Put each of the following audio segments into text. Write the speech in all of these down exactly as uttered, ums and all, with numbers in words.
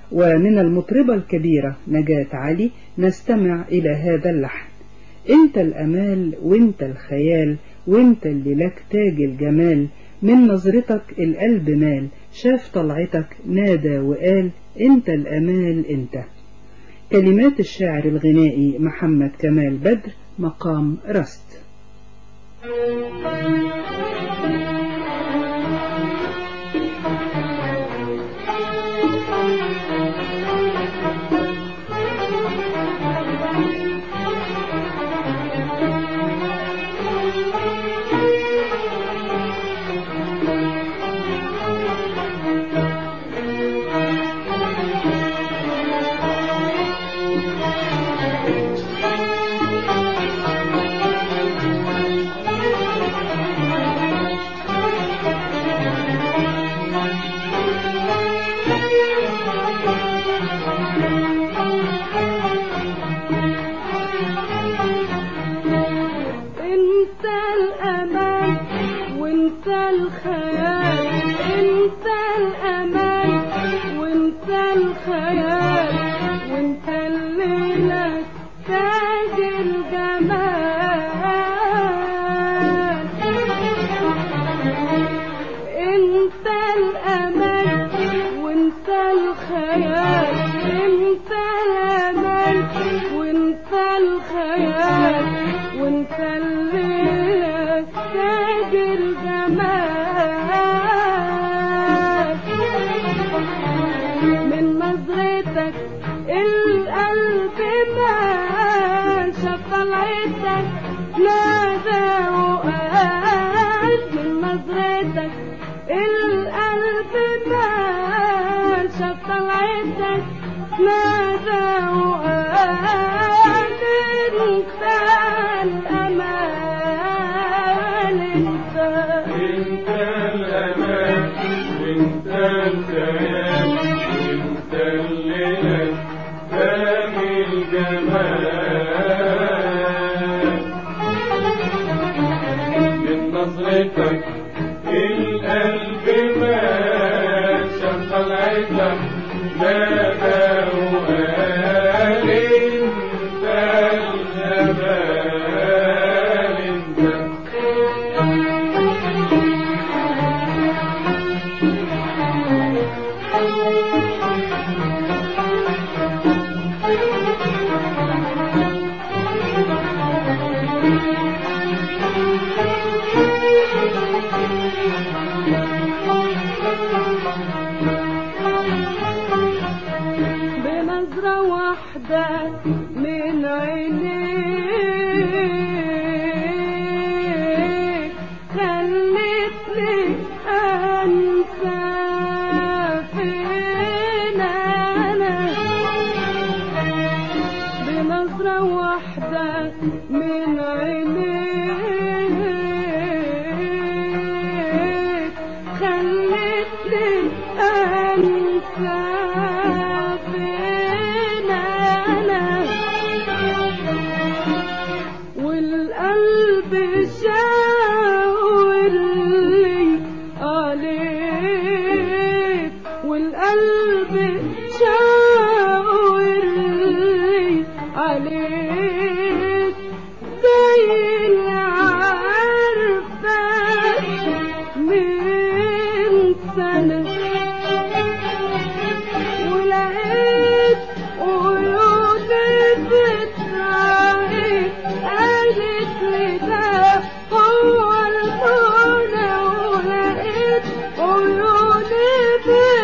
ومن المطربة الكبيرة نجاة علي نستمع إلى هذا اللحن. انت الأمال وانت الخيال وانت اللي لك تاج الجمال، من نظرتك القلب مال، شاف طلعتك نادى وقال انت الأمال انت. كلمات الشاعر الغنائي محمد كمال بدر، مقام رست.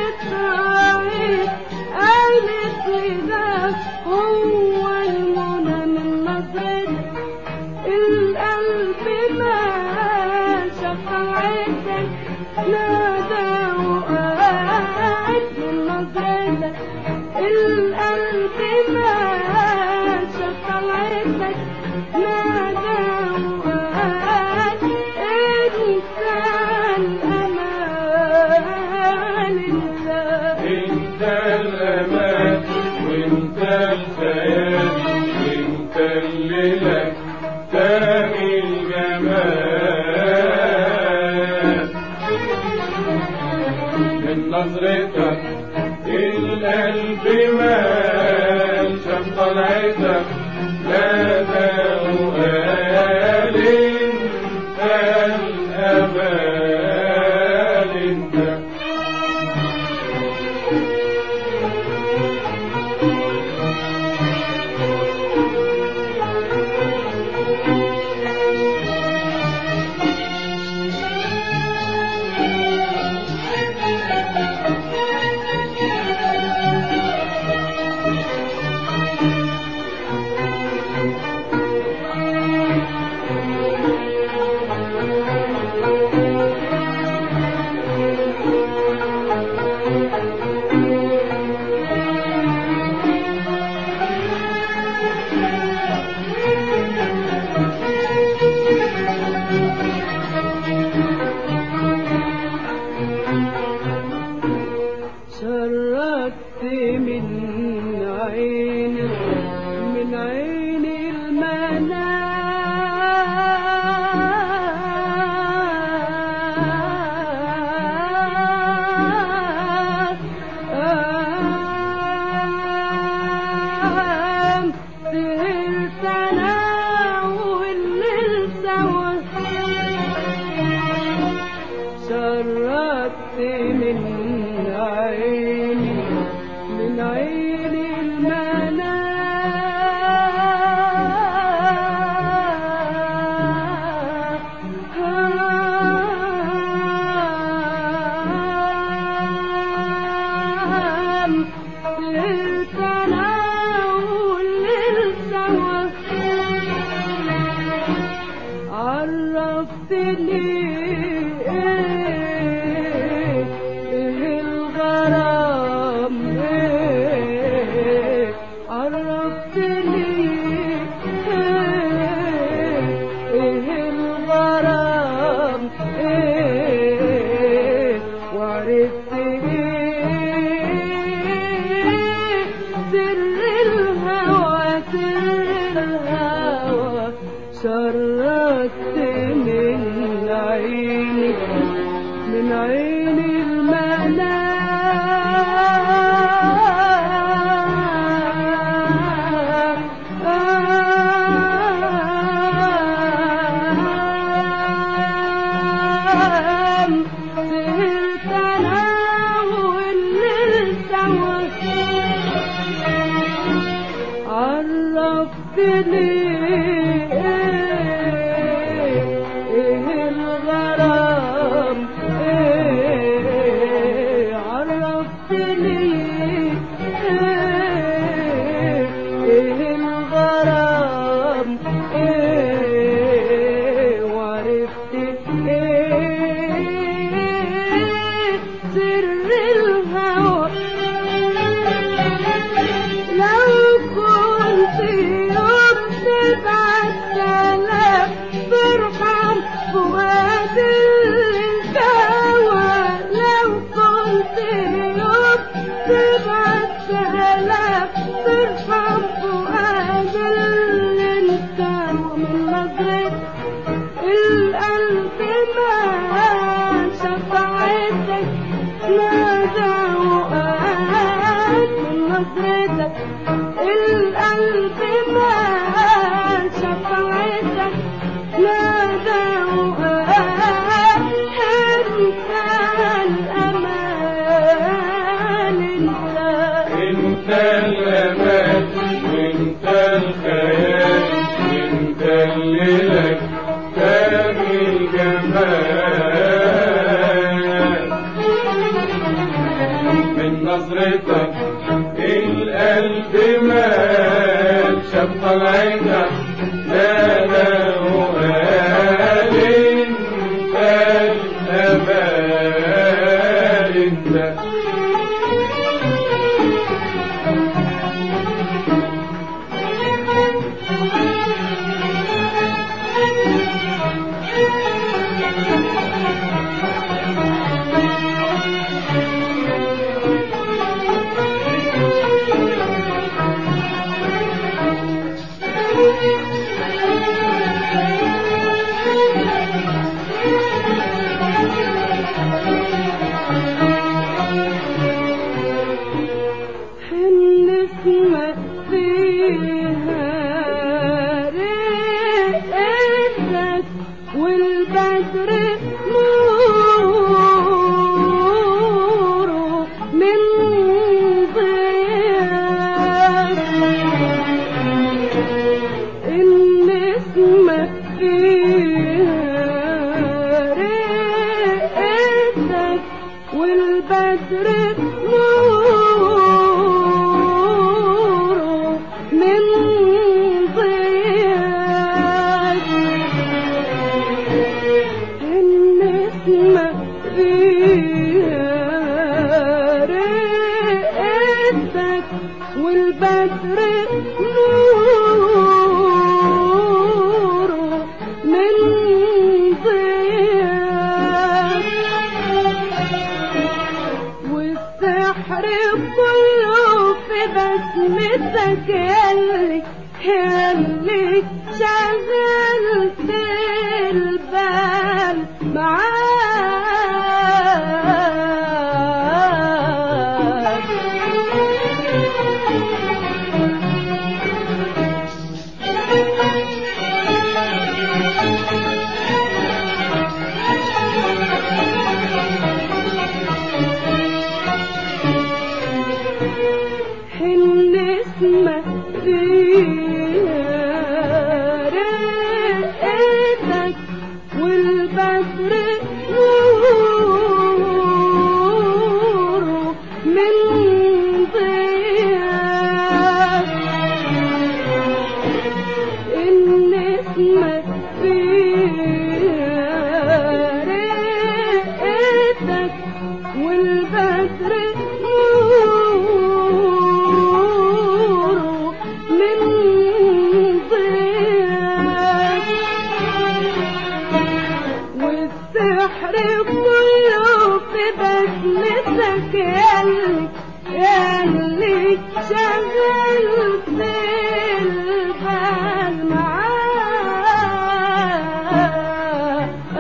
هو المنى القلب مال شاف طلعتك ناداه قال انت الأمان انت. شردت من عيني من عيني المنام سهرت انا والليل سوا. شردت من عيني من عيني المنام سهرت انا والليل سوا. عرفتني عرفتني ايه الغرام ايه وعرفت ايه سر الهوى سر الهوى. شردت من عيني من عيني المنام سهرت انا والليل سوا. عرفتني ايه الغرام ايه عرفتني ايه الغرام ايه وعرفت ايه سر الهوى. لو كنت يوم تبعت سلام ترحم فؤاد الانكوى. لو كنت يوم تبعت سلام ترحم فؤاد الانكوى. من نظرة القلب ما شفعتك نادى وقال. من نظرتك القلب ما شفعتك نادى وقال انت الأمان انت. انت الأمان وانت الخيال انت اللي لك تاج الجمال. من نظرتك القلب مال شاف طلعتك نادى وقال انت الأمان انت. Thank you. النسمة فيها رقتك والبدر نوره من ضياك. النسمة فيها رقتك والبدر نوره من ضياك. النسمة فيها رقتك والبدر نوره من ضياك. والسحر كله في بسمتك ياللي ياللي شغلت البال معاك. النسمة فيها رقتك والبدر نوره من ضياك. النسمة فيها رقتك والبدر نوره من ضياك. والسحر كله في بسمتك ياللي ياللي شغلت البال معاك.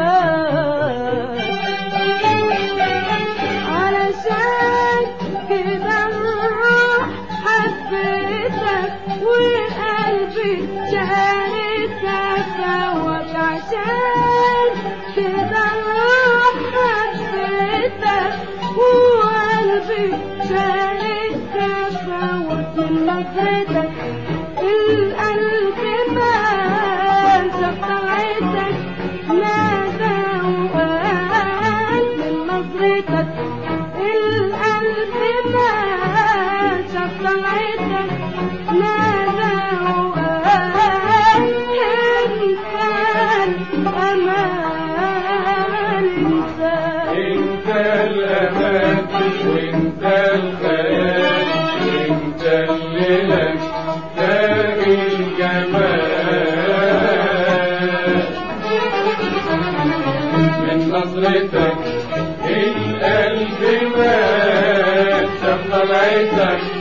علشان كده الروح حبيتك وقلبي شاركك سواك. عشان كده الروح حبيتك وقلبي شاركك سواك. من نظرتك القلب مال شاف طلعتك نادى وقال. من نظرتك القلب مال شاف طلعتك نادى وقال. انسان امان انسان. انت الامان وانت الخيال وانت اللي لك تاج الجمال. من نظرتك القلب مات شاف طلعتك